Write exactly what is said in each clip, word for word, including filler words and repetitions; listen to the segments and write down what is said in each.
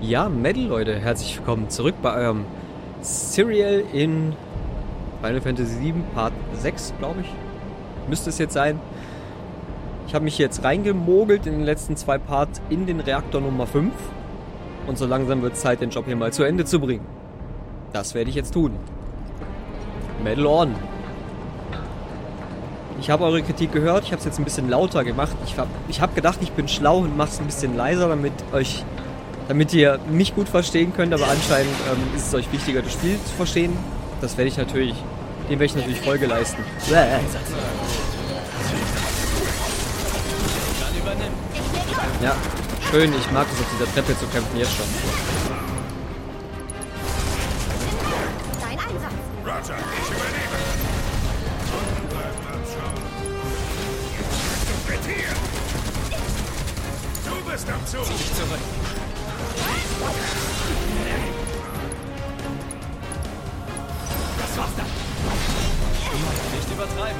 Ja, Metal, Leute, herzlich willkommen zurück bei eurem Serial in Final Fantasy sieben, Part sechs, glaube ich. Müsste es jetzt sein. Ich habe mich jetzt reingemogelt in den letzten zwei Parts in den Reaktor Nummer fünf. Und so langsam wird es Zeit, den Job hier mal zu Ende zu bringen. Das werde ich jetzt tun. Metal on. Ich habe eure Kritik gehört, ich habe es jetzt ein bisschen lauter gemacht. Ich habe ich hab gedacht, ich bin schlau und mache es ein bisschen leiser, damit euch... Damit ihr mich gut verstehen könnt, aber anscheinend ähm, ist es euch wichtiger, das Spiel zu verstehen. Das werde ich natürlich, dem werde ich natürlich Folge leisten. Ja, schön, ich mag es auf dieser Treppe zu kämpfen, jetzt schon. Dein Einsatz. Roger, ich übernehme. Du bist hier. Du bist am Zug. Zieh dich zurück. Das war's dann. Nicht übertreiben.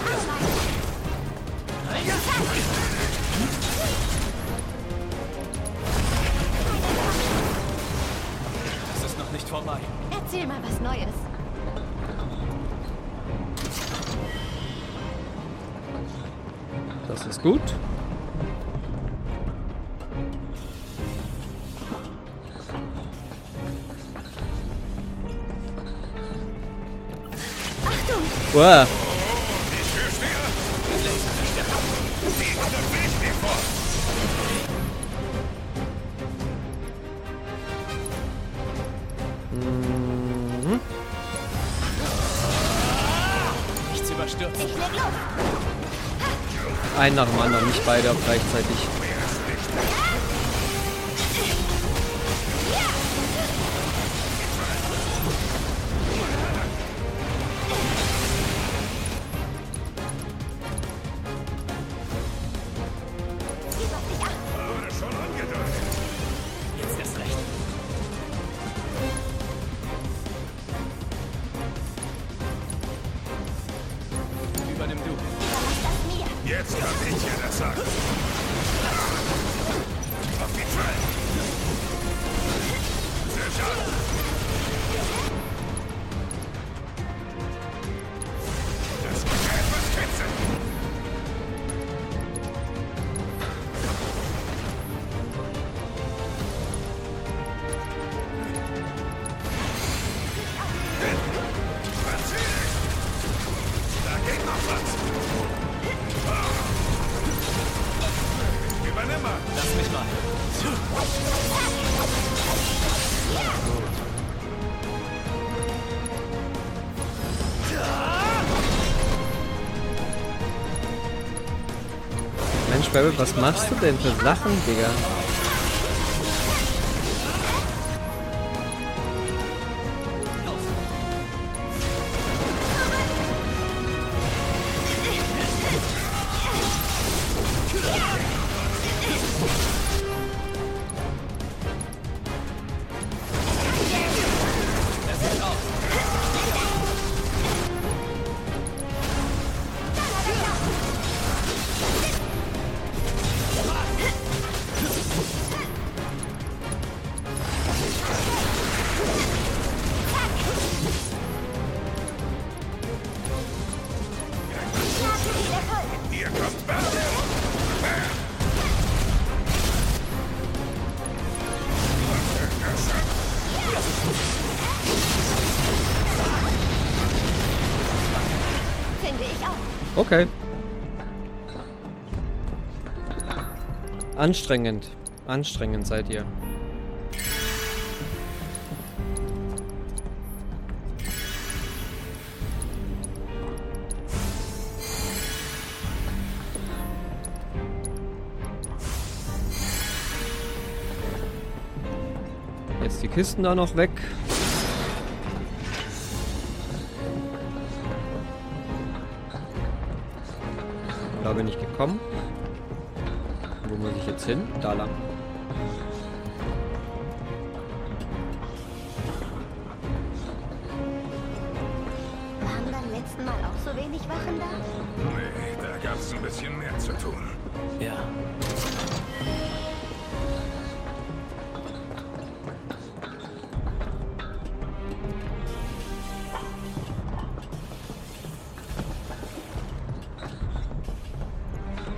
Das ist noch nicht vorbei. Erzähl mal was Neues. Das ist gut. Wow. Mhm. Nichts überstürzen. Ich leg los. Ein nach dem anderen, nicht beide gleichzeitig. Jetzt erst recht. Übernimm du. Jetzt kann ich dir das sagen. Auf die Fall. Sicher. Das muss ja etwas kitzeln. Da geht noch was. Übernimm mal. Lass mich mal. Mensch, Barry, was machst du denn für Sachen, Digga? Hier kommt Bam. Finde ich auch. Okay. Anstrengend. Anstrengend seid ihr. Jetzt die Kisten da noch weg. Da bin ich gekommen. Wo muss ich jetzt hin? Da lang. Waren beim letzten Mal auch so wenig Wachen da? Nee, da gab's ein bisschen mehr zu tun. Ja.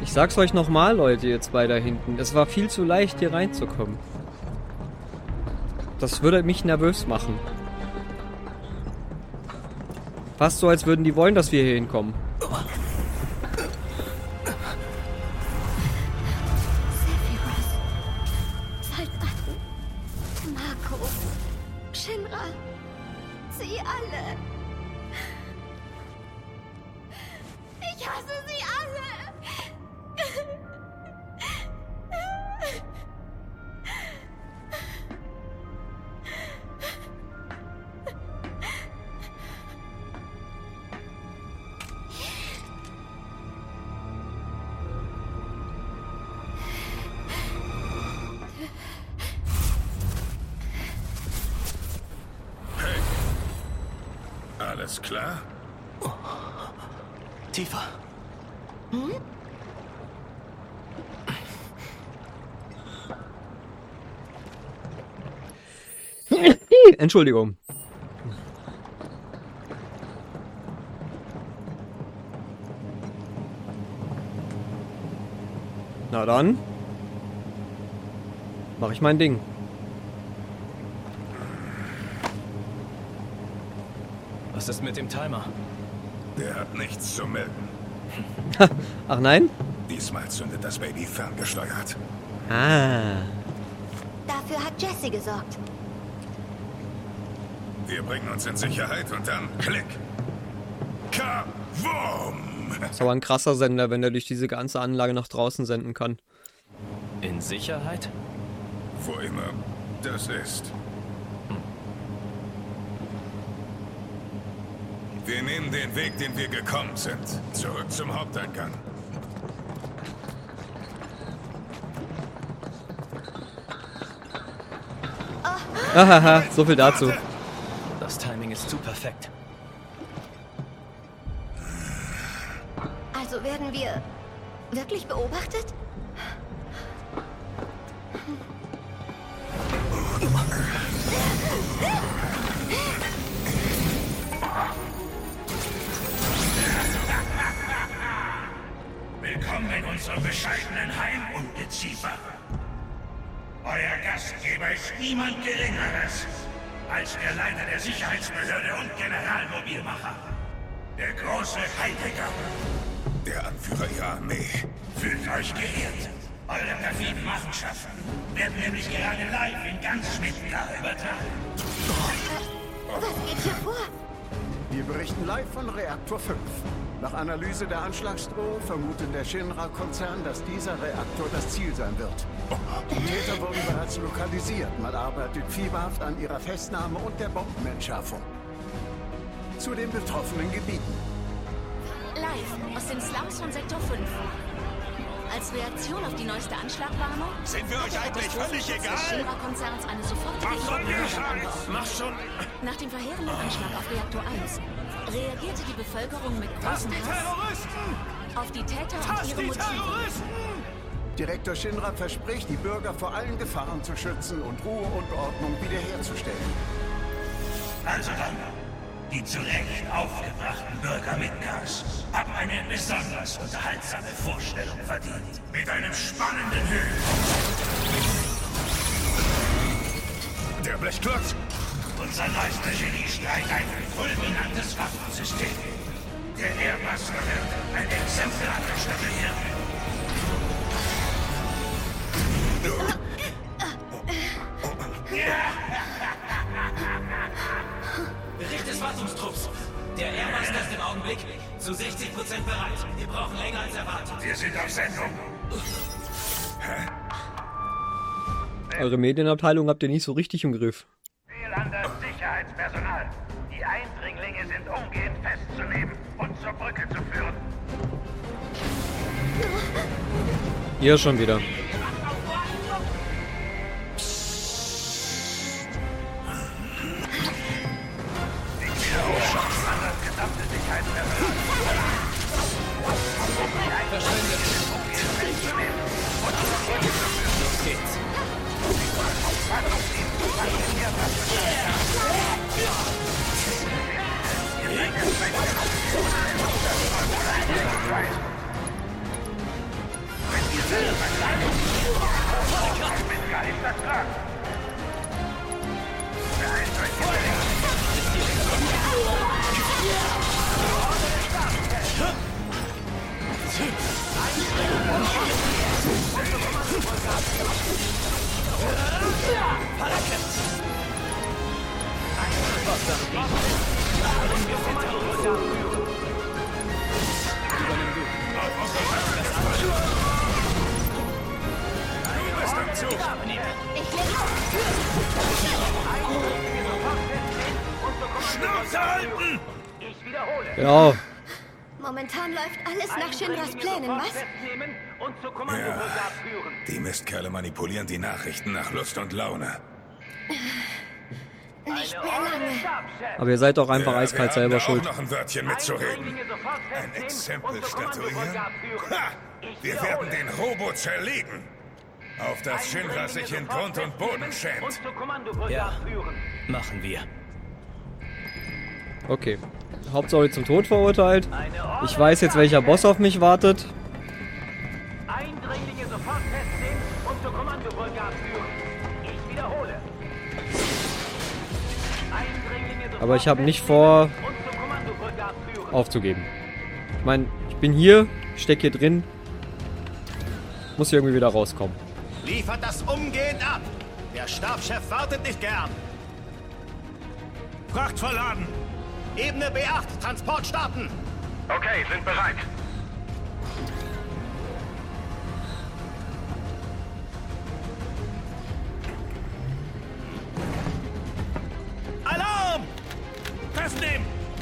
Ich sag's euch nochmal, Leute, ihr zwei da hinten. Es war viel zu leicht, hier reinzukommen. Das würde mich nervös machen. Fast so, als würden die wollen, dass wir hier hinkommen. Soldaten, Mako, Shinra, sie alle. Ich hasse sie alle. Alles klar? Tiefer. Hm? Entschuldigung. Na dann. Mach ich mein Ding. Was ist mit dem Timer? Der hat nichts zu melden. Ach nein? Diesmal zündet das Baby ferngesteuert. Ah. Dafür hat Jessie gesorgt. Wir bringen uns in Sicherheit und dann Klick. Kawum! Das ist aber ein krasser Sender, wenn er durch diese ganze Anlage nach draußen senden kann. In Sicherheit? Wo immer das ist. Wir nehmen den Weg, den wir gekommen sind. Zurück zum Haupteingang. Hahaha, so viel dazu. Das Timing ist zu perfekt. Also werden wir wirklich beobachtet? Willkommen in unserem bescheidenen Heim Ungeziefer. Euer Gastgeber ist niemand Geringeres als der Leiter der Sicherheitsbehörde und Generalmobilmacher, der große Heidegger. Der Anführer ihrer Armee. Fühlt euch geehrt. Eure perfiden Machenschaften werden nämlich gerade live in ganz Midgar übertragen. Was geht hier vor? Wir berichten live von Reaktor fünf. Nach Analyse der Anschlagsdrohung vermutet der Shinra-Konzern, dass dieser Reaktor das Ziel sein wird. Die Täter wurden bereits lokalisiert. Man arbeitet fieberhaft an ihrer Festnahme und der Bombenentschärfung. Zu den betroffenen Gebieten. Live aus den Slums von Sektor fünf. Als Reaktion auf die neueste Anschlagwarnung Sind wir euch eigentlich völlig des egal? Shinra-Konzerns eine sofortige Was sollen wir Evakuierung sagen? angeordnet. Mach schon! Nach dem verheerenden Anschlag auf Reaktor eins reagierte die Bevölkerung mit großem Hass auf die Täter und ihre Motive. Direktor Shinra verspricht, die Bürger vor allen Gefahren zu schützen und Ruhe und Ordnung wiederherzustellen. Also dann, die zu Recht aufgebrachten Bürger Midgars haben eine besonders unterhaltsame Vorstellung verdient. Mit einem spannenden Höhepunkt. Der Blechklotz! Unser neuester Geniestreich ein fulminantes Waffensystem. Der Airbuster wird ein exemplarischer Gehirn. Bericht des Wartungstrupps. Der Airbuster ist im Augenblick zu sechzig Prozent bereit. Wir brauchen länger als erwartet. Wir sind auf Sendung. Eure Medienabteilung habt ihr nicht so richtig im Griff. Befehl an das Sicherheitspersonal. Die Eindringlinge sind umgehend festzunehmen und zur Brücke zu führen. Ihr schon wieder. Los geht's. Vertrag. Beeilt euch gefälligst. Schnauze halten! Genau. Momentan läuft alles nach Shinras Plänen, was? Ja, die Mistkerle manipulieren die Nachrichten nach Lust und Laune. Nicht mehr lange. Aber ihr seid doch einfach Ja, eiskalt wir haben selber da schuld. auch noch ein Wörtchen mitzureden. Ein Exempel statuieren? Ha! Wir werden den Robo zerlegen. Auf das Shinra sich in Grund und Boden schämt. Ja, machen wir. Okay. Hauptsache zum Tod verurteilt. Ich weiß jetzt, welcher Boss auf mich wartet. Eindringlinge sofort festnehmen und zur Kommandovollgas führen. Ich wiederhole. Eindringlinge sofort Aber ich habe nicht vor, und zur Kommandovollgas führen. aufzugeben. Ich meine, ich bin hier, ich stecke hier drin. Muss hier irgendwie wieder rauskommen. Liefert das umgehend ab! Der Stabschef wartet nicht gern! Fracht verladen! Ebene B acht, Transport starten! Okay, sind bereit. Alarm! Festnehmen!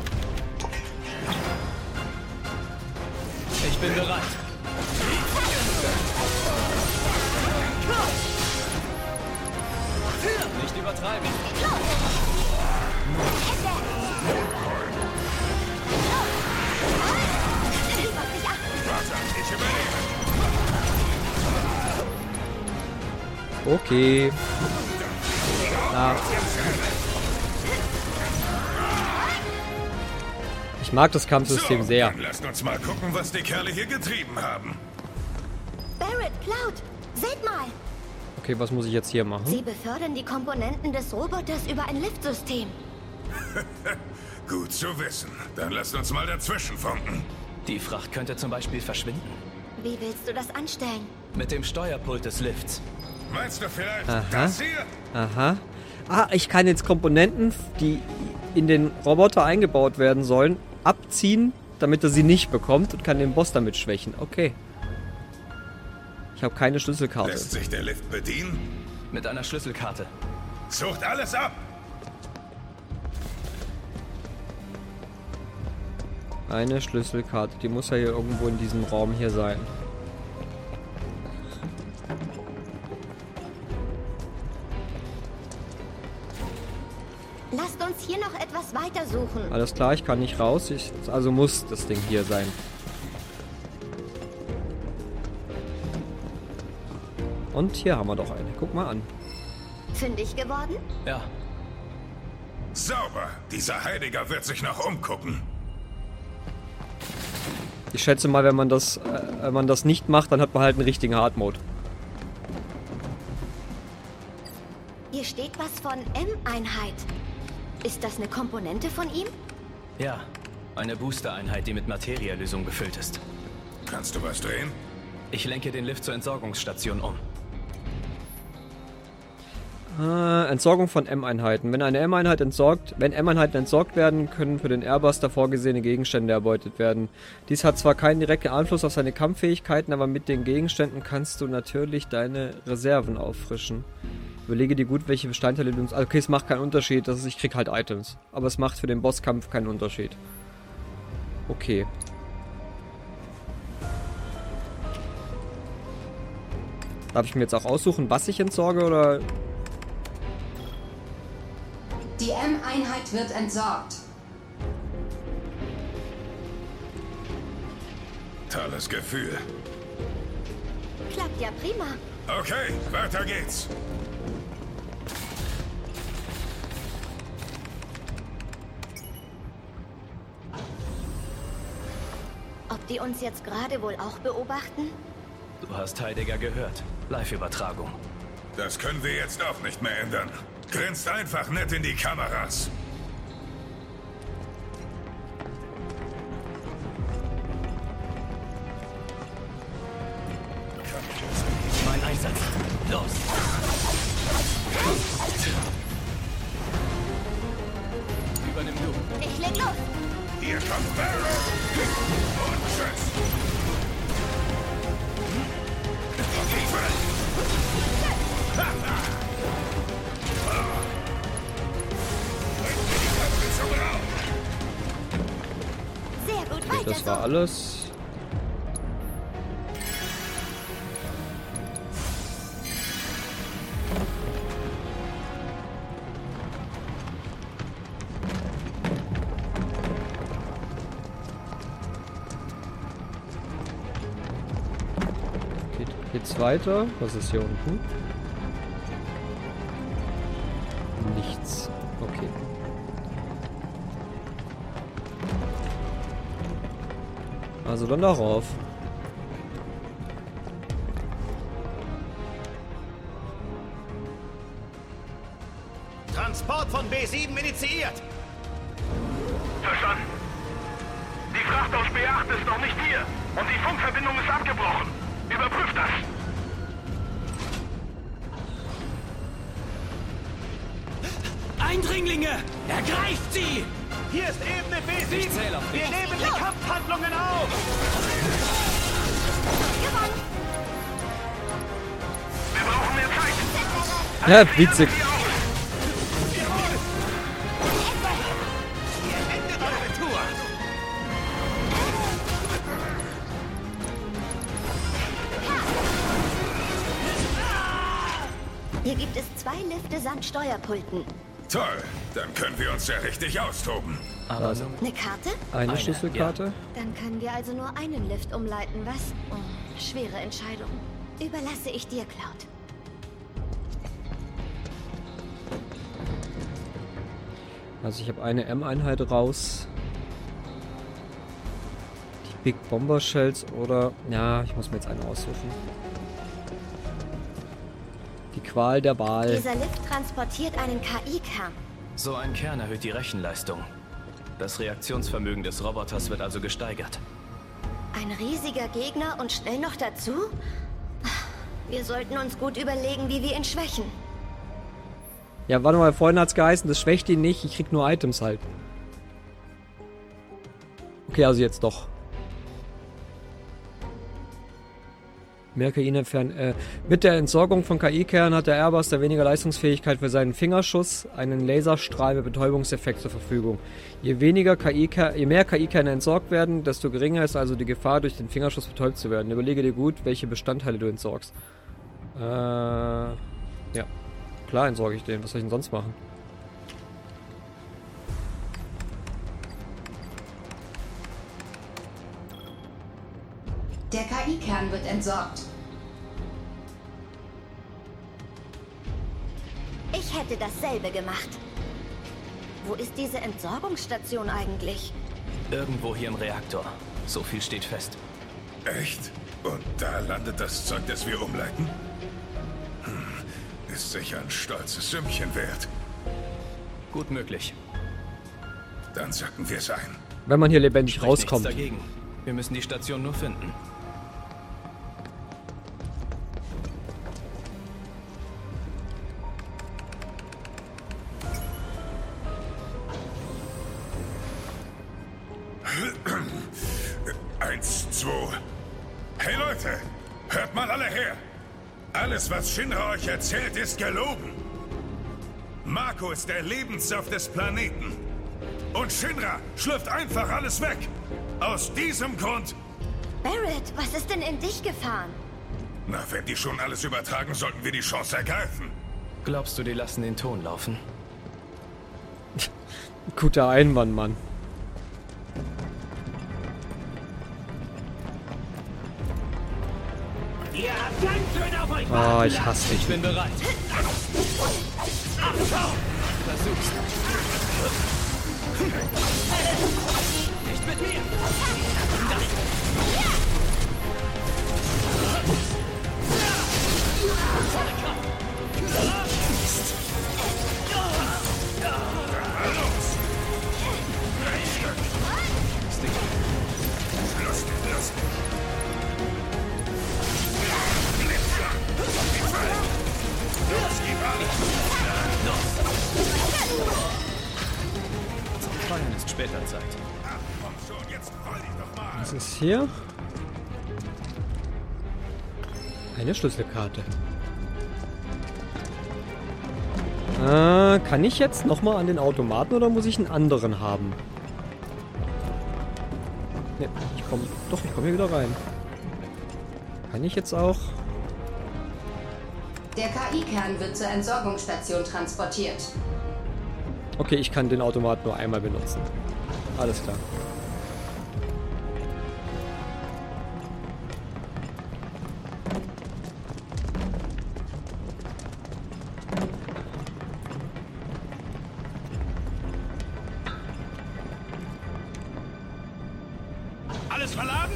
Ich bin bereit. Nicht übertreiben. Ich überlebe. Okay. Ah. Ich mag das Kampfsystem So, sehr. dann lasst uns mal gucken, was die Kerle hier getrieben haben. Barrett, Cloud, seht mal. Okay, was muss ich jetzt hier machen? Sie befördern die Komponenten des Roboters über ein Liftsystem. Gut zu wissen. Dann lasst uns mal dazwischen funken. Die Fracht könnte zum Beispiel verschwinden. Wie willst du das anstellen? Mit dem Steuerpult des Lifts. Meinst du vielleicht Aha. das hier? Aha. Ah, ich kann jetzt Komponenten, die in den Roboter eingebaut werden sollen, abziehen, damit er sie nicht bekommt und kann den Boss damit schwächen. Okay. Ich habe keine Schlüsselkarte. Lässt sich der Lift bedienen? Mit einer Schlüsselkarte. Sucht alles ab! Eine Schlüsselkarte. Die muss ja hier irgendwo in diesem Raum hier sein. Lasst uns hier noch etwas weiter suchen. Alles klar, ich kann nicht raus. Ich, also muss das Ding hier sein. Und hier haben wir doch eine. Guck mal an. Fündig geworden? Ja, Sauber! Dieser Heiliger wird sich noch umgucken. Ich schätze mal, wenn man das, äh, wenn man das nicht macht, dann hat man halt einen richtigen Hard-Mode. Hier steht was von M-Einheit. Ist das eine Komponente von ihm? ja. Eine Booster-Einheit, die mit Materialösung befüllt ist. Kannst du was drehen? Ich lenke den Lift zur Entsorgungsstation um. Äh, Entsorgung von M-Einheiten. Wenn eine M-Einheit entsorgt, wenn M-Einheiten entsorgt werden, können für den Airbuster vorgesehene Gegenstände erbeutet werden. Dies hat zwar keinen direkten Einfluss auf seine Kampffähigkeiten, aber mit den Gegenständen kannst du natürlich deine Reserven auffrischen. Überlege dir gut, welche Bestandteile du... Also okay, es macht keinen Unterschied, das ist, ich krieg halt Items. Aber es macht für den Bosskampf keinen Unterschied. Okay. Darf ich mir jetzt auch aussuchen, was ich entsorge, oder... Die M-Einheit wird entsorgt. Tolles Gefühl. Klappt ja prima. Okay, weiter geht's. Ob die uns jetzt gerade wohl auch beobachten? Du hast Heidegger gehört. Live-Übertragung. Das können wir jetzt auch nicht mehr ändern. Grinst einfach nett in die Kameras. Mein Einsatz. Los! Übernimm du. Ich leg los. Hier kommt Barrett. Und tschüss. Sehr gut, weiter Das war so. alles. Geht, geht's weiter? Was ist hier unten? Nichts. Okay. Also dann darauf. Transport von B sieben initiiert. Verstanden. Die Fracht aus B acht ist noch nicht hier und die Funkverbindung ist abgebrochen. Überprüft das. Eindringlinge! Ergreift sie! Hier ist Ebene B sieben. Ich zähle auf dich. Wir nehmen die Kampfhandlungen auf. Gewonnen. Wir brauchen mehr Zeit. Ja, witzig. Endet eure Tour. Hier gibt es zwei Lifte samt Steuerpulten. Toll, dann können wir uns ja richtig austoben. Aber Also. Eine Karte? Eine, Eine, Schlüsselkarte. Dann können wir also nur einen Lift umleiten, was? Oh, schwere Entscheidung. Überlasse ich dir, Cloud. Also ich habe eine M-Einheit raus. Die Big Bomber Shells oder... Ja, ich muss mir jetzt eine aussuchen. Die Qual der Wahl. Dieser Lift transportiert einen K I-Kern. so ein Kern erhöht die Rechenleistung. Das Reaktionsvermögen des Roboters wird also gesteigert. Ein riesiger Gegner und schnell noch dazu? Wir sollten uns gut überlegen, wie wir ihn schwächen. Ja, warte mal, vorhin hat's geheißen, das schwächt ihn nicht, ich krieg nur Items halt. Okay, also jetzt doch. Mehr K I entfernen. Äh, mit der Entsorgung von K I-Kernen hat der Airbuster weniger Leistungsfähigkeit für seinen Fingerschuss, einen Laserstrahl mit Betäubungseffekt zur Verfügung. Je weniger K I je mehr K I-Kerne entsorgt werden, desto geringer ist also die Gefahr, durch den Fingerschuss betäubt zu werden. Überlege dir gut, welche Bestandteile du entsorgst. Äh, ja. Klar entsorge ich den. Was soll ich denn sonst machen? Der K I-Kern wird entsorgt. Ich hätte dasselbe gemacht. Wo ist diese Entsorgungsstation eigentlich? Irgendwo hier im Reaktor. So viel steht fest. Echt? Und da landet das Zeug, das wir umleiten? Hm, ist sicher ein stolzes Sümmchen wert. Gut möglich. Dann sacken wir es ein. Wenn man hier lebendig Spricht nichts rauskommt. dagegen. Wir müssen die Station nur finden. Eins, zwei. Hey Leute, hört mal alle her. Alles, was Shinra euch erzählt, ist gelogen. Mako ist der Lebenssaft des Planeten. Und Shinra schlürft einfach alles weg. Aus diesem Grund... Barrett, was ist denn in dich gefahren? Na, wenn die schon alles übertragen, sollten wir die Chance ergreifen. Glaubst du, die lassen den Ton laufen? Guter Einwand, Mann. Ihr habt ganz schön auf euch Ah, ich hasse dich. Ich bin bereit. Versuch's. Nicht mit mir. später Zeit. Was ist hier? Eine Schlüsselkarte. Äh, kann ich jetzt nochmal an den Automaten oder muss ich einen anderen haben? Ne, ich komme. Doch, ich komme hier wieder rein. Kann ich jetzt auch? Der K I-Kern wird zur Entsorgungsstation transportiert. Okay, ich kann den Automat nur einmal benutzen. Alles klar. Alles verladen?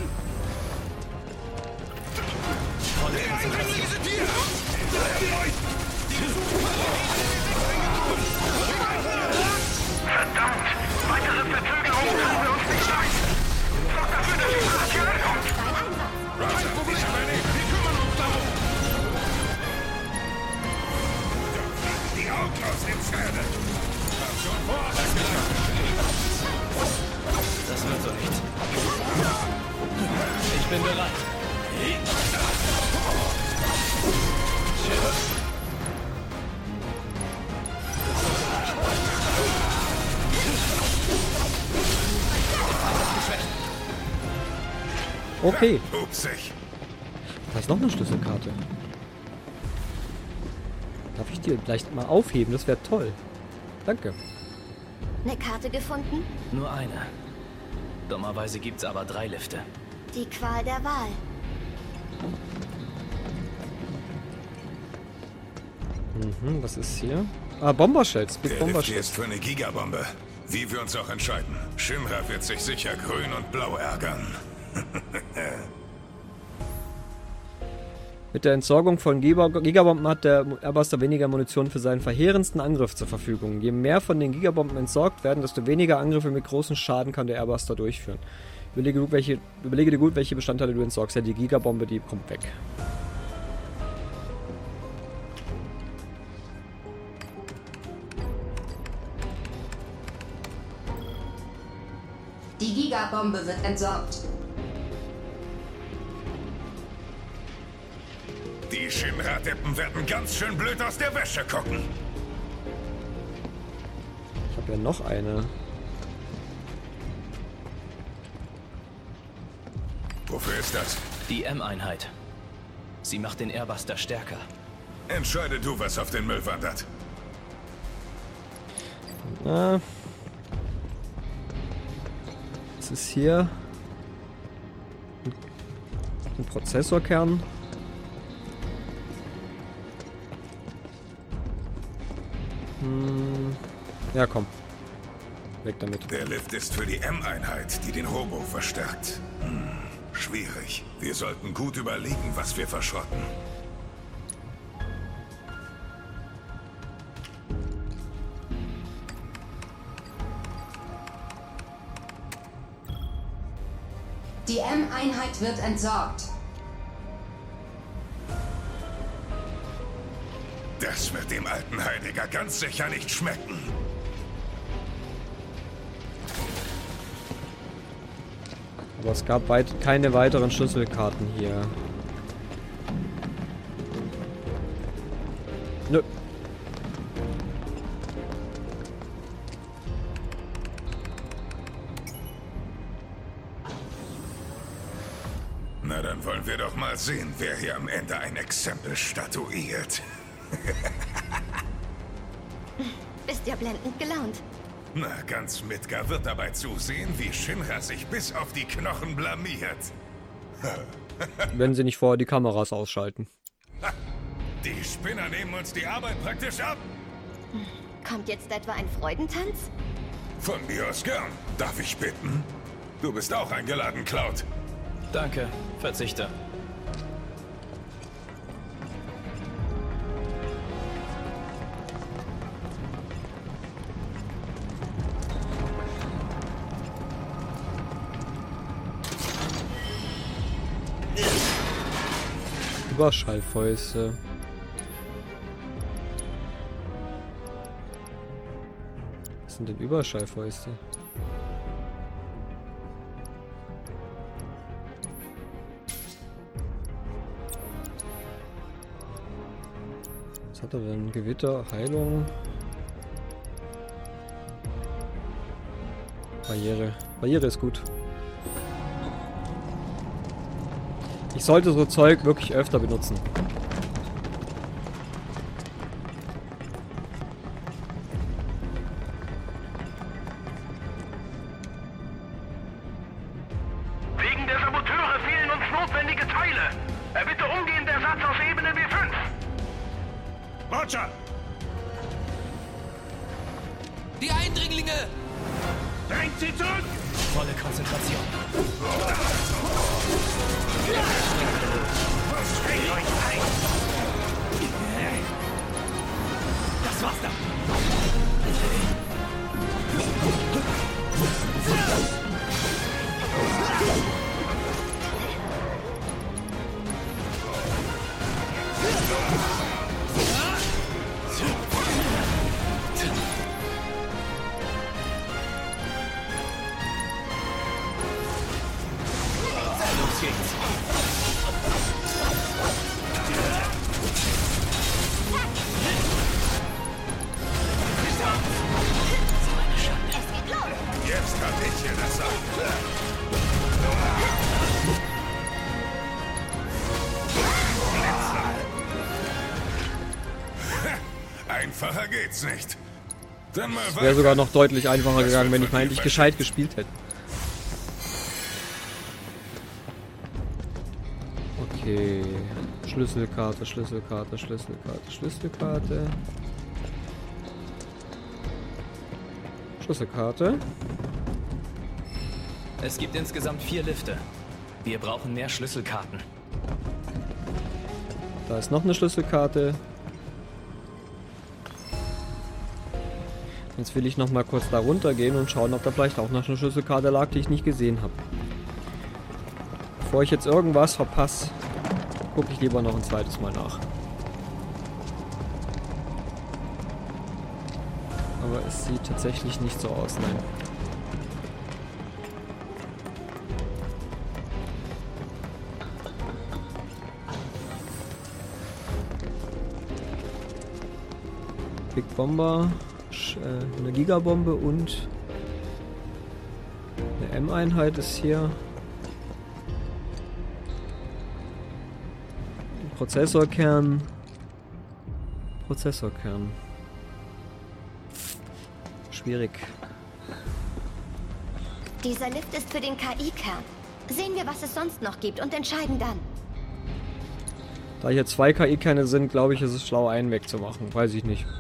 Verdammt! Weitere Verzögerungen können wir uns nicht leisten! Sorgt dafür, dass die Station kommt! Kein Problem! Ich übernehme! Wir kümmern uns darum! Die Augen aus den Zähnen! Schon vorwärts gelangt! Das wird so nicht. Ich bin bereit. Okay. Upsig. Da ist noch eine Schlüsselkarte. Darf ich die vielleicht mal aufheben? Das wäre toll. Danke. Eine Karte gefunden? Nur eine. Dummerweise gibt's aber drei Lifte. Die Qual der Wahl. Mhm, was ist hier? Ah, Bombershells. Big Der Lift Bombershells. hier ist für eine Gigabombe. Wie wir uns auch entscheiden. Shinra wird sich sicher grün und blau ärgern. Mit der Entsorgung von Gigabomben hat der Airbuster weniger Munition für seinen verheerendsten Angriff zur Verfügung. Je mehr von den Gigabomben entsorgt werden, desto weniger Angriffe mit großem Schaden kann der Airbuster durchführen. Überlege, gut, welche, überlege dir gut, welche Bestandteile du entsorgst. Ja, die Gigabombe, die kommt weg. Die Gigabombe wird entsorgt. Die Shinra-Deppen werden ganz schön blöd aus der Wäsche gucken. Ich habe ja noch eine. Wofür ist das? Die M-Einheit. Sie macht den Airbuster stärker. Entscheide du, was auf den Müll wandert. Na. Was ist hier? Ein Prozessorkern. Hm. Ja, komm. Weg damit. Der Lift ist für die M-Einheit, die den Robo verstärkt. Hm. Schwierig. Wir sollten gut überlegen, was wir verschrotten. Die M-Einheit wird entsorgt. Das wird dem alten Heiliger ganz sicher nicht schmecken. Aber es gab weit keine weiteren Schlüsselkarten hier. Nö. Na, dann wollen wir doch mal sehen, wer hier am Ende ein Exempel statuiert. Bist ja blendend gelaunt. Na, ganz Midgar wird dabei zusehen, wie Shinra sich bis auf die Knochen blamiert. Wenn sie nicht vorher die Kameras ausschalten. Die Spinner nehmen uns die Arbeit praktisch ab. Kommt jetzt etwa ein Freudentanz? Von mir aus gern. Darf ich bitten? Du bist auch eingeladen, Cloud. Danke, verzichte. Überschallfäuste. Was sind denn Überschallfäuste? hat er denn? Gewitter, Heilung. Barriere. Barriere ist gut. Ich sollte so Zeug wirklich öfter benutzen. Wegen der Saboteure fehlen uns notwendige Teile. Erbitte umgehend Ersatz aus Ebene B fünf. Roger! Die Eindringlinge! Drängt sie zurück! Volle Konzentration. Stellt euch ein! Das war's dann. Los geht's. Jetzt kann ich hier das sagen. Einfacher geht's nicht. Dann mal Wäre sogar noch deutlich einfacher gegangen, wenn ich mal endlich gescheit gespielt hätte. Okay. Schlüsselkarte, Schlüsselkarte, Schlüsselkarte, Schlüsselkarte. Schlüsselkarte. Es gibt insgesamt vier Lifte. Wir brauchen mehr Schlüsselkarten. Da ist noch eine Schlüsselkarte. Jetzt will ich noch mal kurz da runter gehen und schauen, ob da vielleicht auch noch eine Schlüsselkarte lag, die ich nicht gesehen habe. Bevor ich jetzt irgendwas verpasse, gucke ich lieber noch ein zweites Mal nach. Aber es sieht tatsächlich nicht so aus, nein. Big Bomber, eine Gigabombe und eine M-Einheit ist hier. Prozessorkern. Prozessorkern. Schwierig. Dieser Lift ist für den K I-Kern. Sehen wir, was es sonst noch gibt und entscheiden dann. Da hier zwei K I-Kerne sind, glaube ich, ist es schlau, einen wegzumachen. Weiß ich nicht.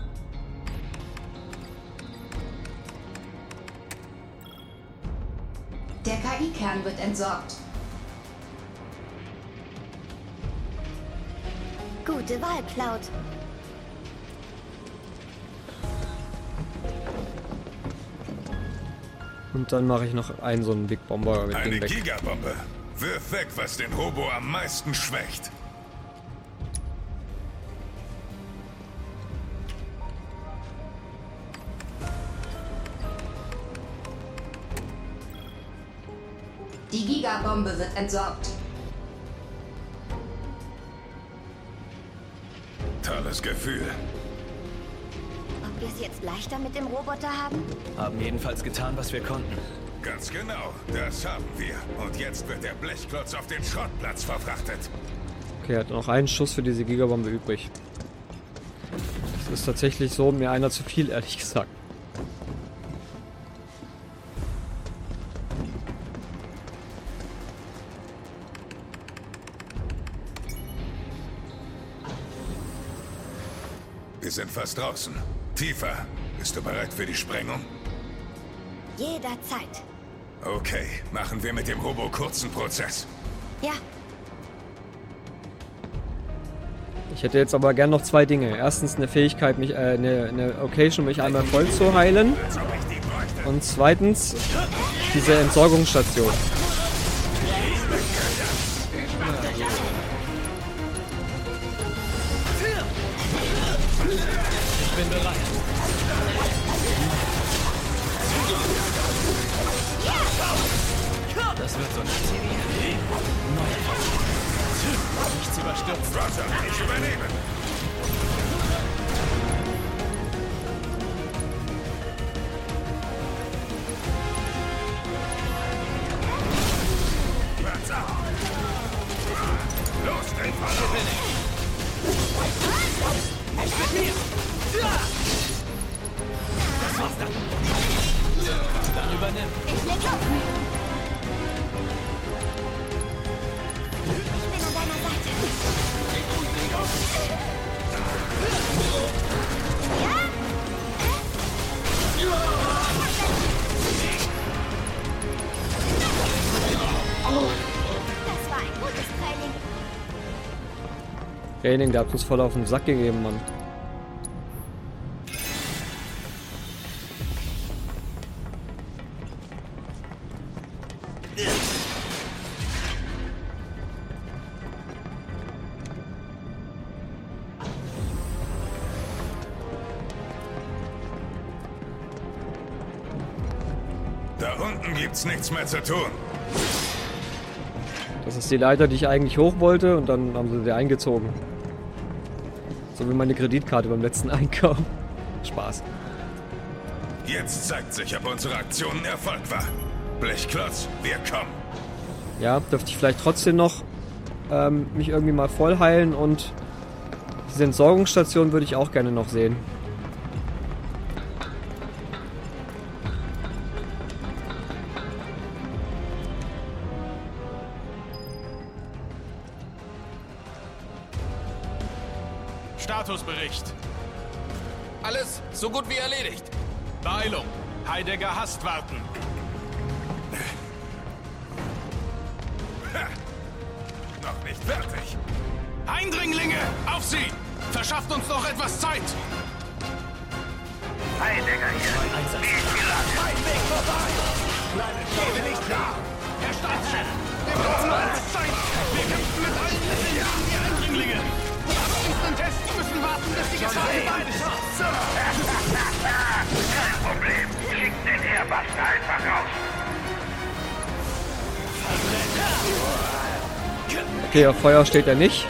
Der K I-Kern wird entsorgt. Gute Wahl, Cloud. Und dann mache ich noch einen so einen Big Bomber mit Eine dem weg. Gigabombe. Wirf weg, was den Robo am meisten schwächt. Die Gigabombe wird entsorgt. Tolles Gefühl. Ob wir es jetzt leichter mit dem Roboter haben? Haben jedenfalls getan, was wir konnten. Ganz genau, das haben wir. Und jetzt wird der Blechklotz auf den Schrottplatz verfrachtet. Okay, er hat noch einen Schuss für diese Gigabombe übrig. Das ist tatsächlich so, mir einer zu viel, ehrlich gesagt. Wir sind fast draußen. Tiefer, bist du bereit für die Sprengung? Jederzeit. Okay, machen wir mit dem Robo kurzen Prozess. Ja. Ich hätte jetzt aber gern noch zwei Dinge. Erstens eine Fähigkeit, mich, äh, eine, eine Occasion, mich einmal voll zu heilen. Und zweitens diese Entsorgungsstation. Ich bin bereit. Das wird so nichts. Nichts überstürzen. Roger, ich übernehme. Dann, dann übernimm. Ich leg auf. Ich bin an deiner Seite. Das war ein gutes Training. Training, der hat uns voll auf den Sack gegeben, Mann. Da unten gibt's nichts mehr zu tun. Das ist die Leiter, die ich eigentlich hoch wollte, und dann haben sie sie eingezogen. So wie meine Kreditkarte beim letzten Einkauf. Spaß. Jetzt zeigt sich, ob unsere Aktion ein Erfolg war. Blechklotz, wir kommen. Ja, dürfte ich vielleicht trotzdem noch ähm, mich irgendwie mal voll heilen, und diese Entsorgungsstation würde ich auch gerne noch sehen. Statusbericht. Alles so gut wie erledigt. Beeilung. Heidegger hasst warten. Ha! Noch nicht fertig. Eindringlinge, auf sie! Verschafft uns noch etwas Zeit! Heidegger hier. Wie ist die Lage? Mein Weg vorbei! Gebe nicht nach! Herr Staatschef! Wir brauchen alles Zeit! Wir kämpfen mit allen Mitteln gegen die Eindringlinge! Aber unseren Test müssen warten, bis die Gefahr vorbei ist! Kein Problem. Schickt den Airbuster einfach raus. Okay, auf Feuer steht er nicht.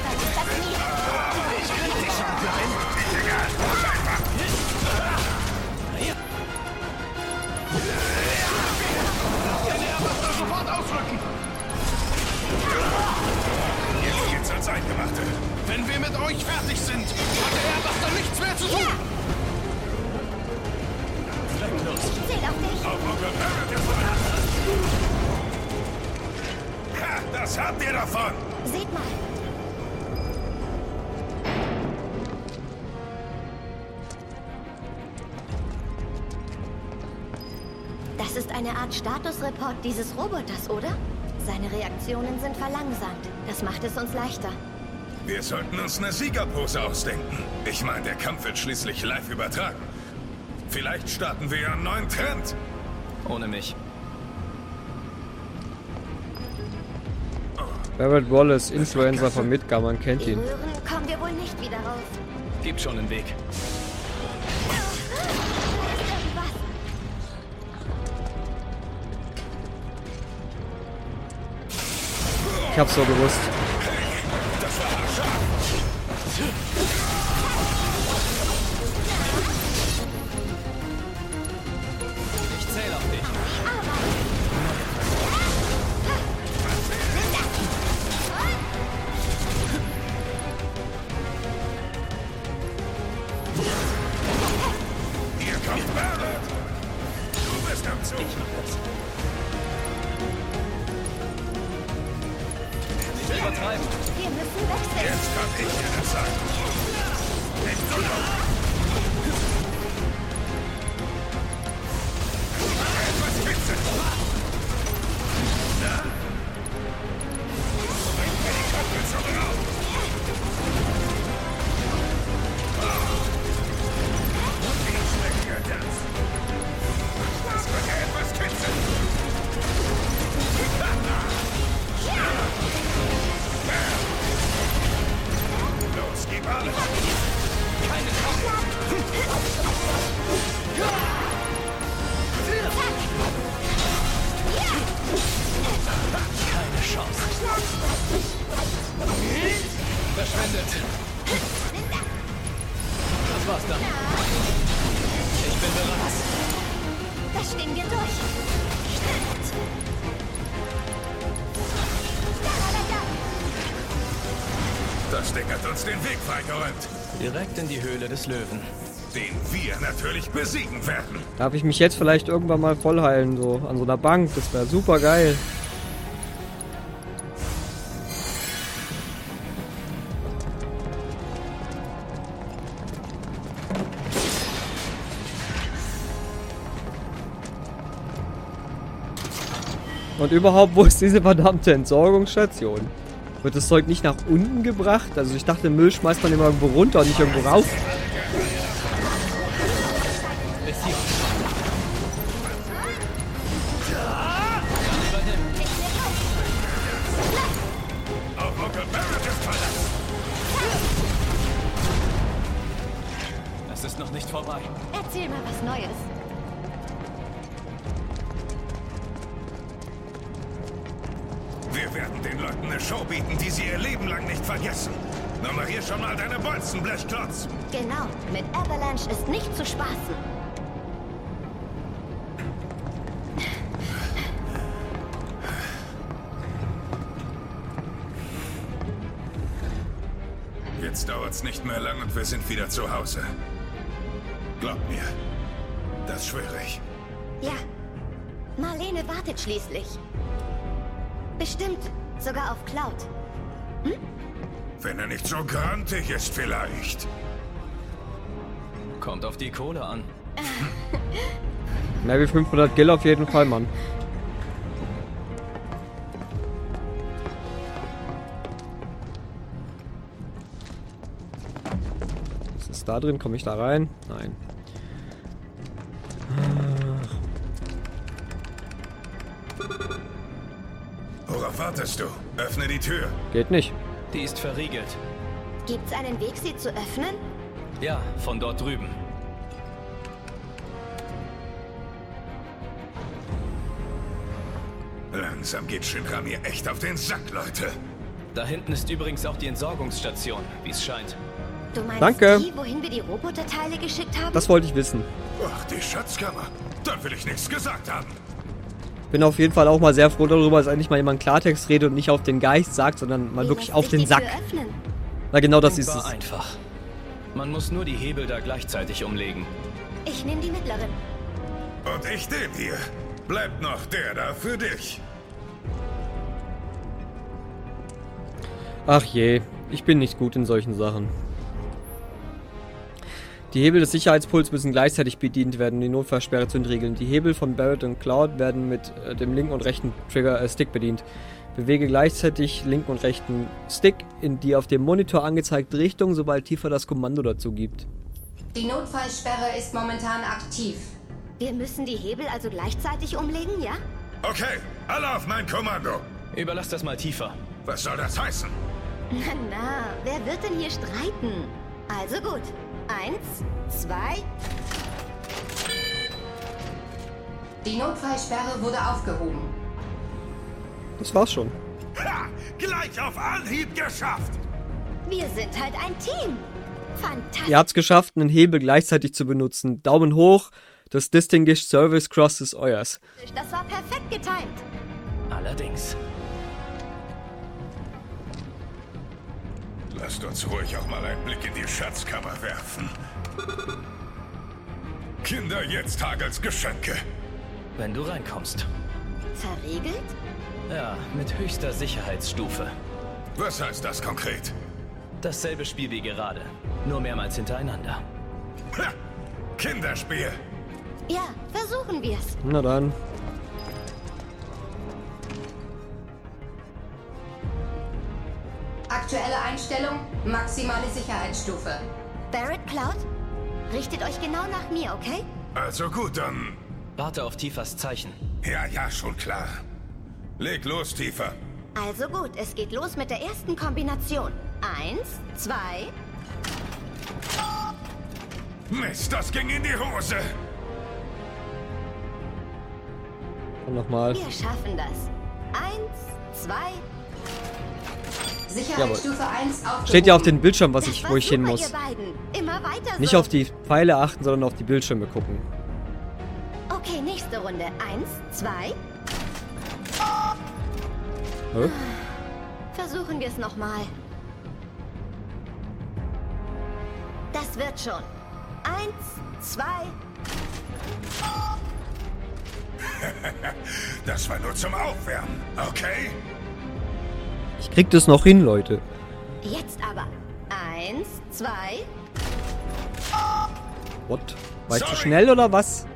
Jetzt geht's ans Eingemachte. Wenn wir mit euch fertig sind, hat der Airbuster nichts mehr zu tun! Ich zähl auf dich. Auf Onkel Barrett gefallen. Ha, das habt ihr davon. Seht mal. Das ist eine Art Statusreport dieses Roboters, oder? Seine Reaktionen sind verlangsamt. Das macht es uns leichter. Wir sollten uns eine Siegerpose ausdenken. Ich meine, der Kampf wird schließlich live übertragen. Vielleicht starten wir einen neuen Trend. Ohne mich. Barrett Wallace, Influencer von Midgar, man kennt Die ihn. Röhren kommen wir wohl nicht wieder raus. Gibt schon einen Weg. Ich hab's so gewusst. Ich zähle auf dich. Hier kommt Barrett. Du bist am Zug. Ich mach das. Nicht übertreiben. Wir müssen wechseln. Jetzt kann ich dir das sagen. Nicht so laut. Etwas Spitze. Na? Bringt mir die Kopfhörer auf. Wie schmeckt dir das? Das wird ja etwas kitzeln. Los, gib alles. Keine Chance. Keine Chance. Verschwendet. Das war's dann. Ich bin bereit. Das stehen wir durch. Das Ding hat uns den Weg freigeräumt. Direkt in die Höhle des Löwen. Den wir natürlich besiegen werden. Darf ich mich jetzt vielleicht irgendwann mal voll heilen, so an so einer Bank? Das wäre super geil. Und überhaupt, wo ist diese verdammte Entsorgungsstation? Wird das Zeug nicht nach unten gebracht? Also ich dachte, Müll schmeißt man immer irgendwo runter und nicht irgendwo raus. Es ist noch nicht vorbei. Erzähl mal was Neues. Wir werden den Leuten eine Show bieten, die sie ihr Leben lang nicht vergessen. Nummer hier schon mal deine Bolzen, Blechklotz. Genau, mit Avalanche ist nicht zu spaßen. Jetzt dauert's nicht mehr lang und wir sind wieder zu Hause. Glaub mir, das schwöre ich. Ja, Marlene wartet schließlich. Bestimmt sogar auf Cloud. Hm? Wenn er nicht so grantig ist, vielleicht. Kommt auf die Kohle an. Mehr wie fünfhundert Gil auf jeden Fall, Mann. Was ist da drin? Komme ich da rein? Nein. Worauf wartest du? Öffne die Tür. Geht nicht. Die ist verriegelt. Gibt's einen Weg, sie zu öffnen? Ja, von dort drüben. Langsam geht Shinra mir echt auf den Sack, Leute. Da hinten ist übrigens auch die Entsorgungsstation, wie es scheint. Du meinst Danke. die, wohin wir die Roboterteile geschickt haben? Das wollte ich wissen. Ach, die Schatzkammer. Dann will ich nichts gesagt haben. Bin auf jeden Fall auch mal sehr froh darüber, dass endlich mal jemand Klartext redet und nicht auf den Geist sagt, sondern mal Wie wirklich lässt auf sich den die Sack. Tür öffnen? Na genau das ist War es. einfach. Man muss nur die Hebel da gleichzeitig umlegen. Ich nehme die mittleren. Und ich den hier. Bleibt noch der da für dich. Ach je, ich bin nicht gut in solchen Sachen. Die Hebel des Sicherheitspuls müssen gleichzeitig bedient werden, um die Notfallsperre zu entriegeln. Die Hebel von Barrett und Cloud werden mit äh, dem linken und rechten Trigger äh, Stick bedient. Bewege gleichzeitig linken und rechten Stick in die auf dem Monitor angezeigte Richtung, sobald Tifa das Kommando dazu gibt. Die Notfallsperre ist momentan aktiv. Wir müssen die Hebel also gleichzeitig umlegen, ja? Okay, alle auf mein Kommando. Überlass das mal tiefer. Was soll das heißen? Na, na, wer wird denn hier streiten? Also gut. Eins, zwei... Die Notfallsperre wurde aufgehoben. Das war's schon. Ha! Gleich auf Anhieb geschafft! Wir sind halt ein Team. Fantastisch. Ihr habt's geschafft, einen Hebel gleichzeitig zu benutzen. Daumen hoch, das Distinguished Service Cross ist euers. Das war perfekt getimt. Allerdings. Lasst uns ruhig auch mal einen Blick in die Schatzkammer werfen. Kinder, jetzt hagelt's Geschenke. Wenn du reinkommst. Verriegelt? Ja, mit höchster Sicherheitsstufe. Was heißt das konkret? Dasselbe Spiel wie gerade, nur mehrmals hintereinander. Ha! Kinderspiel. Ja, versuchen wir's. Na dann. Aktuelle Einstellung, maximale Sicherheitsstufe. Barrett, Cloud, richtet euch genau nach mir, okay? Also gut, dann... Warte auf Tifas Zeichen. Ja, ja, schon klar. Leg los, Tifa. Also gut, es geht los mit der ersten Kombination. Eins, zwei... Mist, das ging in die Hose. Und nochmal. Wir schaffen das. Eins, zwei... Sicherheitsstufe eins aufgehoben. Steht ja auf den Bildschirm, was ich, Das wo war ich hin super, muss. ihr beiden. Immer weiter Nicht so. auf die Pfeile achten, sondern auf die Bildschirme gucken. Okay, nächste Runde. Eins, zwei... Hä? Versuchen wir es nochmal. Das wird schon. Eins, zwei. Das war nur zum Aufwärmen, okay? Ich krieg das noch hin, Leute. Jetzt aber. Eins, zwei. What? War ich zu Sorry. schnell oder was?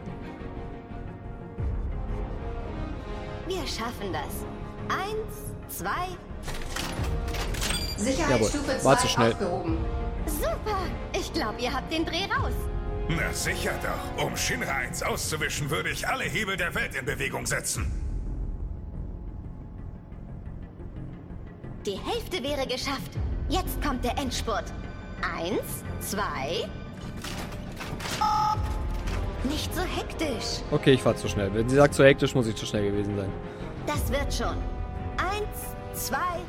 Wir schaffen das. Eins, zwei. Sicherheitsstufe Jawohl, war zu zwei schnell. aufgehoben. Super. Ich glaube, ihr habt den Dreh raus. Na sicher doch. Um Shinra eins auszuwischen, würde ich alle Hebel der Welt in Bewegung setzen. Die Hälfte wäre geschafft. Jetzt kommt der Endspurt. Eins, zwei. Nicht so hektisch. Okay, ich war zu schnell. Wenn sie sagt zu hektisch, muss ich zu schnell gewesen sein. Das wird schon. Eins, zwei.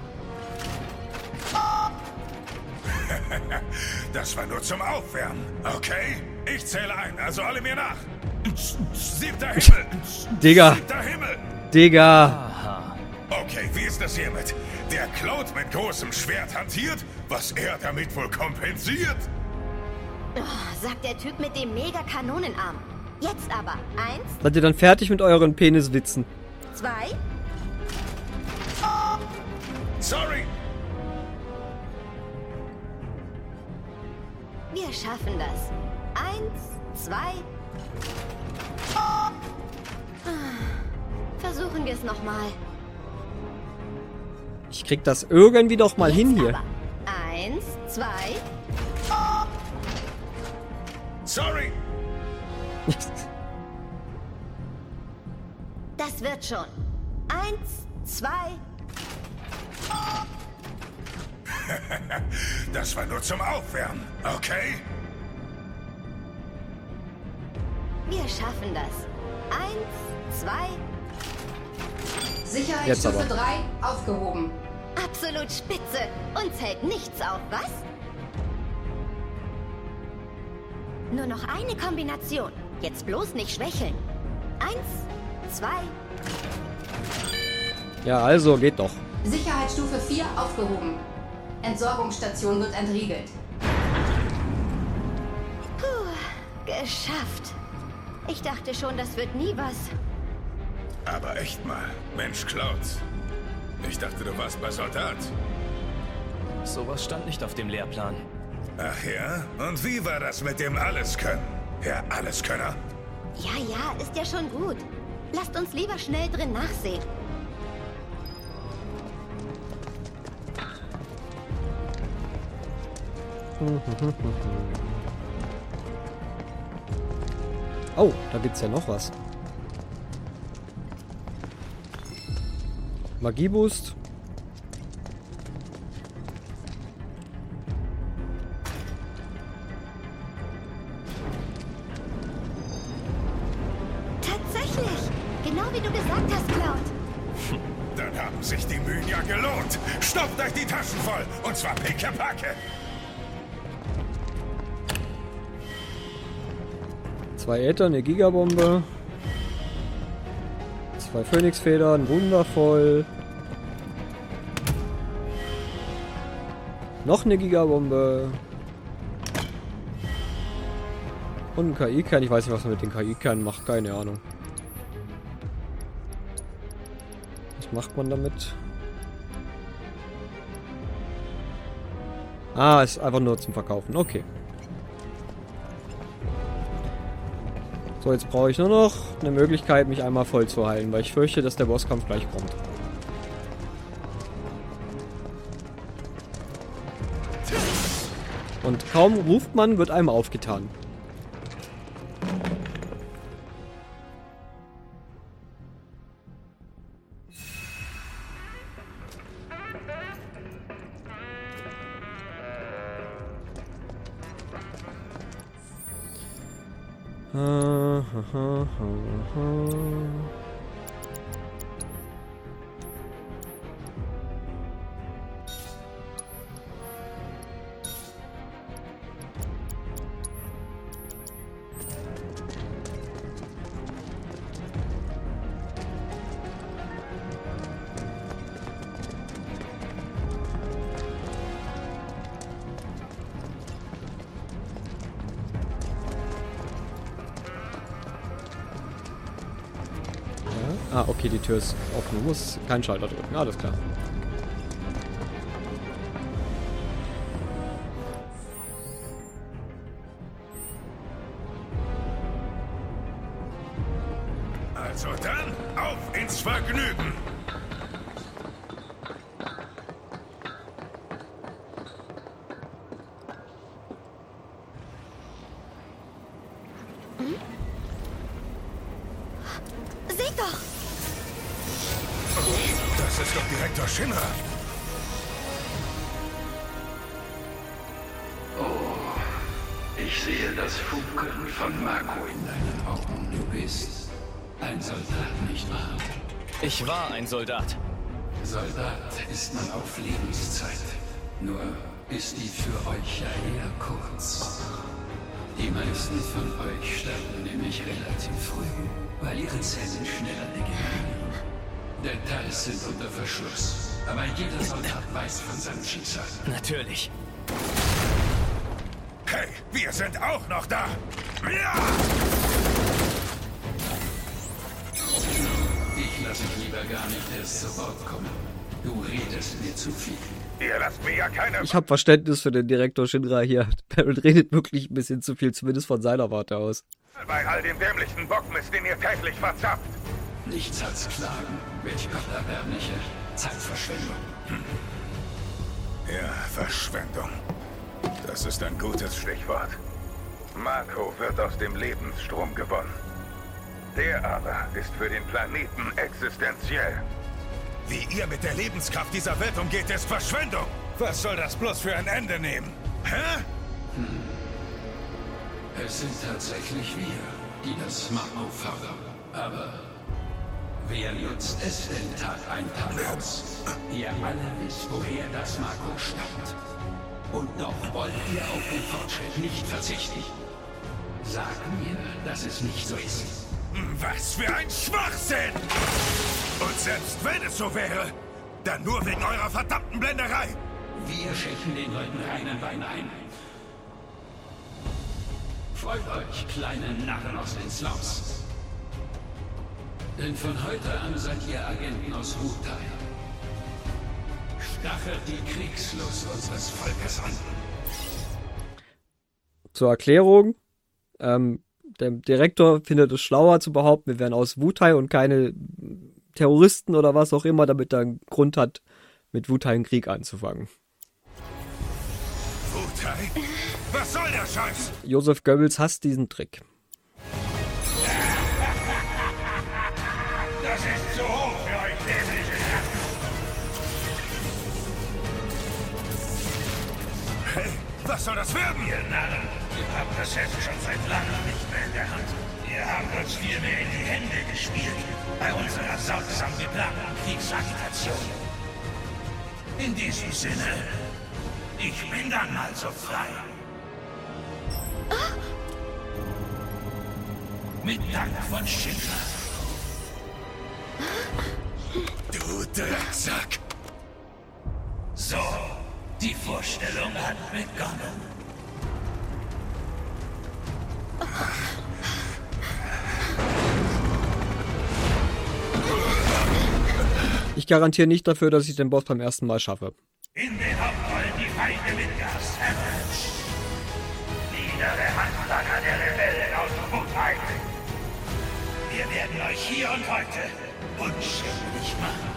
Das war nur zum Aufwärmen, okay? Ich zähle ein, also alle mir nach. Siebter Himmel. Digga. Siebter Himmel. Digga. Okay, wie ist das hiermit? Der Cloud mit großem Schwert hantiert, was er damit wohl kompensiert? Oh, sagt der Typ mit dem Mega-Kanonenarm. Jetzt aber. Eins, Seid ihr dann fertig mit euren Peniswitzen? zwei. Sorry. Wir schaffen das. Eins, zwei. Versuchen wir es nochmal. Ich krieg das irgendwie doch mal hin hier. Aber. Eins, zwei. Sorry. Das wird schon. Eins, zwei. Das war nur zum Aufwärmen, okay? Wir schaffen das. Eins, zwei. Sicherheitsstufe drei aufgehoben. Absolut spitze. Uns hält nichts auf, was? Nur noch eine Kombination. Jetzt bloß nicht schwächeln. Eins, zwei. Ja, also geht doch. Sicherheitsstufe vier aufgehoben. Entsorgungsstation wird entriegelt. Puh, geschafft. Ich dachte schon, das wird nie was. Aber echt mal, Mensch Cloud. Ich dachte, du warst bei Soldat. Sowas stand nicht auf dem Lehrplan. Ach ja? Und wie war das mit dem Alleskönnen? Herr Alleskönner? Ja, ja, ist ja schon gut. Lasst uns lieber schnell drin nachsehen. Oh, da gibt's ja noch was. Magieboost. Tatsächlich. Genau wie du gesagt hast, Cloud. Dann haben sich die Mühen ja gelohnt. Stopft euch die Taschen voll. Und zwar pickepacke. Zwei Äther, eine Gigabombe. Zwei Phönixfedern, wundervoll. Noch eine Gigabombe. Und ein K I-Kern. Ich weiß nicht, was man mit den K I-Kernen macht. Keine Ahnung. Was macht man damit? Ah, ist einfach nur zum Verkaufen. Okay. So, jetzt brauche ich nur noch eine Möglichkeit, mich einmal voll zu heilen, weil ich fürchte, dass der Bosskampf gleich kommt. Und kaum ruft man, wird einem aufgetan. Ha, ha, ha, ha. Ah, okay, die Tür ist offen. Du musst keinen Schalter drücken. Alles klar. Also dann, auf ins Vergnügen! Hm? Seht doch! Das ist doch Direktor Shinra. Oh, ich sehe das Funkeln von Mako in deinen Augen. Du bist ein Soldat, nicht wahr? Ich war ein Soldat. Soldat ist man auf Lebenszeit. Nur ist die für euch ja eher kurz. Die meisten von euch sterben nämlich relativ früh, weil ihre Zellen schneller degenerieren. Details sind unter Verschluss, aber jeder Soldat weiß von seinem Schicksal. Natürlich. Hey, wir sind auch noch da! Ja! Ich lasse mich lieber gar nicht erst zu Wort kommen. Du redest mir zu viel. Ihr lasst mir ja keine... Ich habe Verständnis für den Direktor Shinra hier. Barrett redet wirklich ein bisschen zu viel, zumindest von seiner Warte aus. Bei all dem dämlichen Bockmist, den ihr täglich verzapft. Nichts als Klagen. Welch gotterbärmliche Zeitverschwendung. Hm. Ja, Verschwendung. Das ist ein gutes Stichwort. Mako wird aus dem Lebensstrom gewonnen. Der aber ist für den Planeten existenziell. Wie ihr mit der Lebenskraft dieser Welt umgeht, ist Verschwendung. Was soll das bloß für ein Ende nehmen? Hä? Hm. Es sind tatsächlich wir, die das Mako fördern. Aber wer nutzt es denn Tag ein, Tag aus? Ihr alle wisst, woher das Mako stammt. Und doch wollt ihr auf den Fortschritt nicht verzichten. Sagt mir, dass es nicht so ist. Was für ein Schwachsinn! Und selbst wenn es so wäre, dann nur wegen eurer verdammten Blenderei. Wir schächen den Leuten reinen Wein ein. Freut euch, kleine Narren aus den Slums. Denn von heute an seid ihr Agenten aus Wutai. Stachelt die Kriegslust unseres Volkes an. Zur Erklärung, ähm, der Direktor findet es schlauer zu behaupten, wir wären aus Wutai und keine Terroristen oder was auch immer, damit er einen Grund hat, mit Wutai einen Krieg anzufangen. Wutai? Was soll der Scheiß? Joseph Goebbels hasst diesen Trick. Das ist zu hoch für euch dämliche Nerven. Hey, was soll das werden? Ihr Narren, ihr habt das Heft schon seit langem nicht mehr in der Hand. Ihr habt uns vielmehr in die Hände gespielt, bei unserer sorgsam geplanten Kriegsagitation. In diesem Sinne, ich bin dann mal so frei. Ah. Mit Dank von Shinra. Du Drecksack! So, die Vorstellung hat begonnen. Ich garantiere nicht dafür, dass ich den Boss beim ersten Mal schaffe. In den Hauptrollen die Feinde mit Gas Savage. Niedere Handlanger der Rebellen aus Wutai. Wir werden euch hier und heute unschädlich machen.